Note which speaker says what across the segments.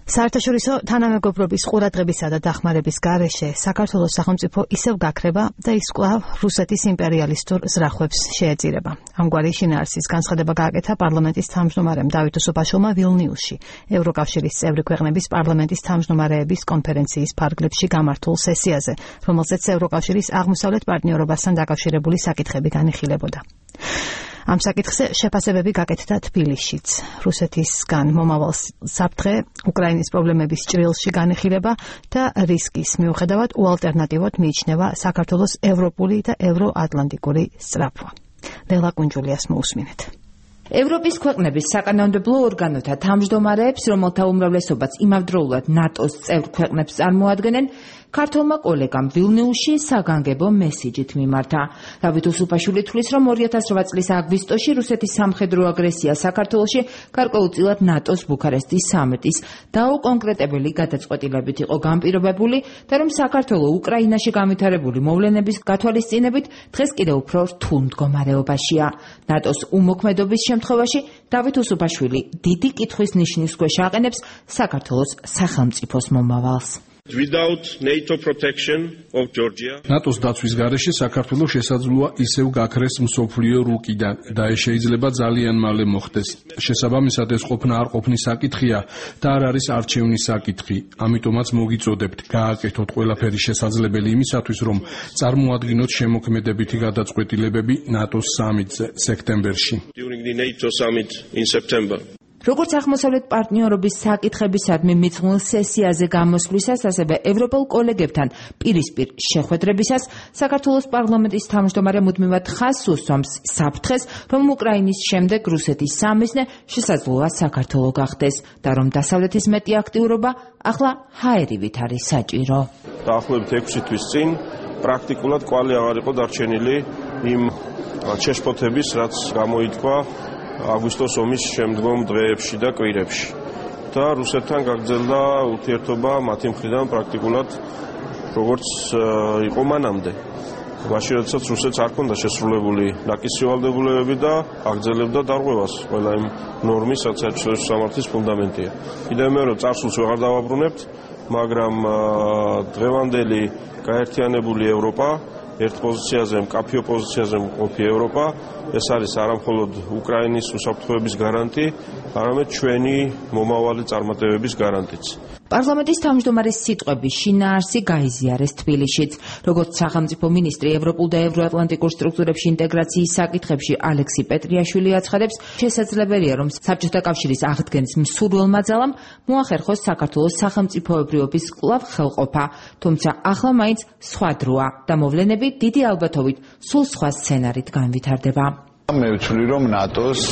Speaker 1: საერთაშორისო თანამეგობრობის ყურადღებისა და დახმარების გარეშე საქართველოს სახელმწიფო ისევ გაქრება და ის კვლავ რუსეთის იმპერიალისტურ ზრახვებს შეეწირება. ამგვარი შინაარსის განცხადება გააკეთა პარლამენტის თავმჯდომარემ დავით უსუბაშვილმა ვილნიუსში, ევროკავშირის წევრი ქვეყნების პარლამენტის თავმჯდომარეების კონფერენციის ფარგლებში გამართულ სესიაზე, რომელზეც ევროკავშირის აღმოსავლეთ პარტნიორობასთან დაკავშირებული საკითხები განიხილებოდა. ამ საკითხზე შეფასებები გაკეთდა თბილისშიც. რუსეთისგან მომავალ საფრთხე უკრაინის პრობლემების ჭრილში განიხილება და რისკის მიუხედავად უალტერნატივოდ მიიჩნევა საქართველოს ევროპული და ევროატლანტიკური სწრაფვა. ლელა კუნჯულიას მოусმინეთ.
Speaker 2: ევროპის ქვეყნების საკანონმდებლო ორგანოთა თავმჯდომარეებს, რომელთა უმრავლესობაც იმავდროულად ნატოს წევრ ქვეყნებს წარმოადგენენ, ქართველმა კოლეგამ ვილნიუსში საგანგებო მესიჯით მიმართა. დავით უსუბაშვილი თვლის, რომ 2008 წლის აგვისტოში რუსეთის სამხედრო აგრესია საქართველოში გარკვეულწილად ნატოს ბუქარესტის სამიტის დაუკონკრეტებელი გადაწყვეტილებით იყო განპირობებული და რომ საქართველო უკრაინაში განვითარებული მოვლენების გათვალისწინებით დღეს კიდევ უფრო რთულ მდგომარეობაშია. ნატოს უმოქმედობის შემთხვევაში დავით უსუბაშვილი დიდი კითხვის ნიშნის ქვეშ აყენებს საქართველოს სახელმწიფოს მომავალს.
Speaker 3: ნატოს დაცვის გარეშე საქართველოს შესაძლოა ისევ გაქრეს მსოფლიო რუკიდან და ეს შეიძლება ძალიან მალე მოხდეს. შესაბამისად ეს ყოფნა არ ყოფნის საკითხია და არ არის არჩევნის საკითხი. ამიტომაც მოგიწოდებთ გააკეთოთ ყველაფერი შესაძლებელი იმისათვის, რომ წარმოადგინოთ შემოქმედებითი გადაწყვეტილებები ნატოს სამიტზე სექტემბერში.
Speaker 2: როგორც აღმოსავლეთ პარტნიორობის საკითხებისადმი მიძღვნილ სესიაზე გამოსვლისას, ასევე ევროპელ კოლეგებთან პირისპირ შეხვედრებისას, საქართველოს პარლამენტის თავმჯდომარე მუდმივად ხაზს უსვამს საფრთხეს, რომ უკრაინის შემდეგ რუსეთის სამიზნე შესაძლოა საქართველო გახდეს და რომ დასავლეთის მეტი აქტიურობა ახლა ჰაერივით არის საჭირო.
Speaker 4: დაახლოებით 6 თვის წინ პრაქტიკულად კვალი აღარ იყო დარჩენილი იმ შეშფოთების, რაც გამოითქვა აგვისტოს ომის შემდგომ დღეებში და კვირებში და რუსეთთან გაგრძელდა ურთიერთობა მათი მხრიდან პრაქტიკულად როგორც იყო მანამდე. მაშინ როდესაც რუსეთს არ ჰქონდა შესრულებული ნაკისი ვალდებულებები და აგრძელებდა დარღვევას ყველა იმ ნორმის, რაც საერთაშორისო სამართლის ფუნდამენტია. კიდევ მეორე წარსულს ვეღარ დავაბრუნებთ, მაგრამ დღევანდელი გაერთიანებული ევროპა, ერთ პოზიციაზე, მკაფიო პოზიციაზე მყოფი ევროპა, ეს არის არამხოლოდ უკრაინის უსაფრთხოების გარანტი, არამედ ჩვენი მომავალი წარმატებების გარანტიც.
Speaker 2: პარლამენტის თავმჯდომარის სიტყვების შინაარსი გაიზიარეს თბილისშიც. როგორც სახელმწიფო მინისტრი ევროპულ და ევროატლანტიკურ სტრუქტურებში ინტეგრაციის საკითხებში ალექსი პეტრიაშვილი აცხადებს, შესაძლებელია, რომ საბჭოთა კავშირის აღდგენის მსურველმა ძალამ მოახერხოს საქართველოს სახელმწიფოებრიობის კვლავ ხელყოფა, თუმცა ახლა მაინც სხვა დროა და მოვლენები დიდი ალბათობით სულ სხვა სცენარით განვითარდება.
Speaker 5: მე ვთვლი, რომ ნატოს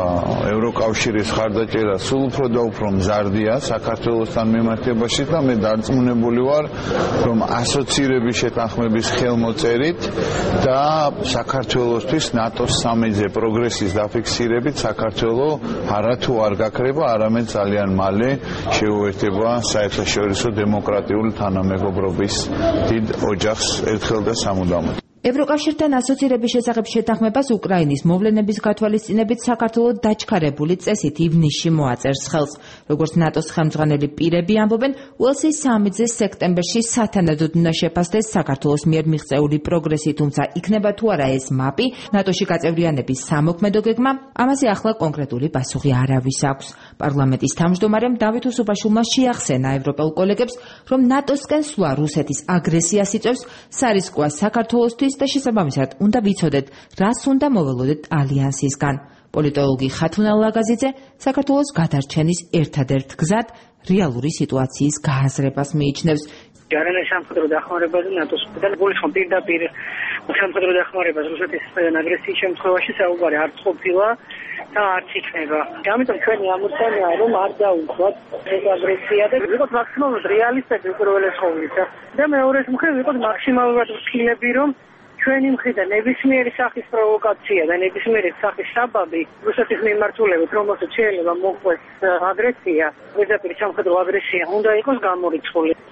Speaker 5: ევროკავშირის ხარდაჭერა სულ უფრო და უფრო მზარდია საქართველოსთან მიმართებაში და მე დარწმუნებული ვარ, რომ ასოცირების შეთანხმების ხელმოწერით და საქართველოსთვის ნატოს სამეზე პროგრესის დაფიქსირებით საქართველო არათუ არ გაქრება, არამედ ძალიან მალე შეუერთება საერთაშორისო დემოკრატიული თანამეგობრობის დიდ ოჯახს ერთხელ და სამუდამოდ.
Speaker 2: ევროკავშირთან ასოცირების შესახებ შეთანხმებას უკრაინის მოვლენების გათვალისწინებით საქართველო დაჩქარებული წესით ივნისში მოაწერს ხელს. როგორც ნატოს ხელმძღვანელი პირები ამბობენ, უელსის სამიტზე სექტემბერში სათანადოდ უნდა შეფასდეს საქართველოს მიერ მიღწეული პროგრესი, თუმცა იქნება თუ არა ეს მაპი, ნატოში გაწევრიანების სამოქმედო გეგმა, ამაზე ახლა კონკრეტული პასუხი არავის აქვს. პარლამენტის თავმჯდომარემ დავით უსუბაშვილმა შეახსენა ევროპელ კოლეგებს, რომ ნატოსკენ სვლა რუსეთის აგრესიას იწვევს, სარისკოა საქართველოსთვის და შესაბამისად უნდა ვიცოდეთ, რას უნდა მოველოდეთ ალიანსისგან. პოლიტოლოგი ხათუნა ლაგაზიძე საქართველოს გადარჩენის ერთადერთ გზად რეალური სიტუაციის გააზრებას მიიჩნევს.
Speaker 6: ჯარანის სამხედრო დახმარებაზე ნატოს მხრიდან პირდაპირ სამხედრო დახმარებას რუსეთის მხრიდან აგრესიის შემთხვევაში საუბარი არც ყოფილა და არც იქნება. ამიტომ ჩვენი ამოცანაა, რომ არ დაუხვათ ეს აგრესია და ვიყოთ მაქსიმალურად რეალისტები უპირველეს ყოვლისა. და მეორეს მხრივ ვიყოთ მაქსიმალურად ვცილები, რომ ჩვენი მხრიდან ნებისმიერი სახის პროვოკაცია და ნებისმიერი სახის საბაბი რუსეთის მიმართულებით, რომელსაც შეიძლება მოყვეს აგრესია, პირდაპირ სამხედრო აგრესია, უნდა იყოს გამორიცხული.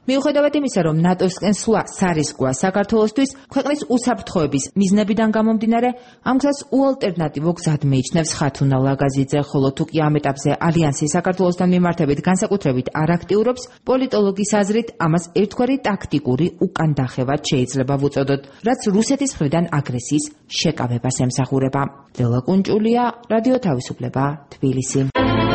Speaker 2: მიუხედავად იმისა, რომ ნატოსკენ სვლა სარისკოა საქართველოსთვის, ქვეყნის უსაფრთხოების მიზნებიდან გამომდინარე, ამ გზას უალტერნატივო გზად მიიჩნევს ხათუნა ლაგაზიძე, ხოლო თუ კი ამ ეტაპზე ალიანსი საქართველოსთან მიმართებით განსაკუთრებით არ აქტიურობს, პოლიტოლოგის აზრით ამას ერთგვარი ტაქტიკური უკანდახევად შეიძლება ვუწოდოთ, რაც რუსეთის მხრიდან აგრესიის შეკავებას ემსახურება. ლელა კუნჭულია, რადიო თავისუფლება, თბილისი.